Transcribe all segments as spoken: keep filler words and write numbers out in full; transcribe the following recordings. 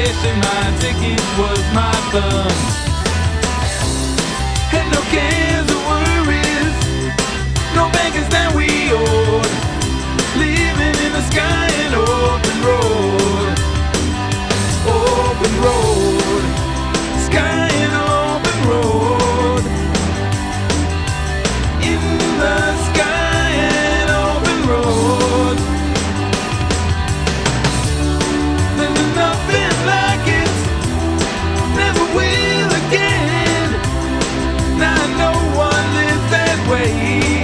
cashing my ticket was my fun. Had no cares or worries, no bankers that we owed, living in the sky and open road, open road, sky and open road, in the sky and open road. There's nothing like it, never will again. Now no one lives that way.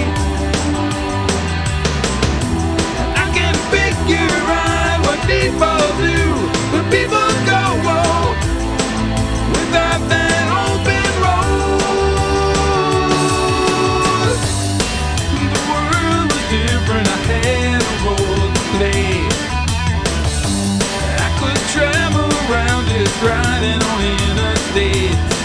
I can figure out what people do, but people go oh, without that open road. The world was different, I had a role to play. I could travel around just riding on the interstate.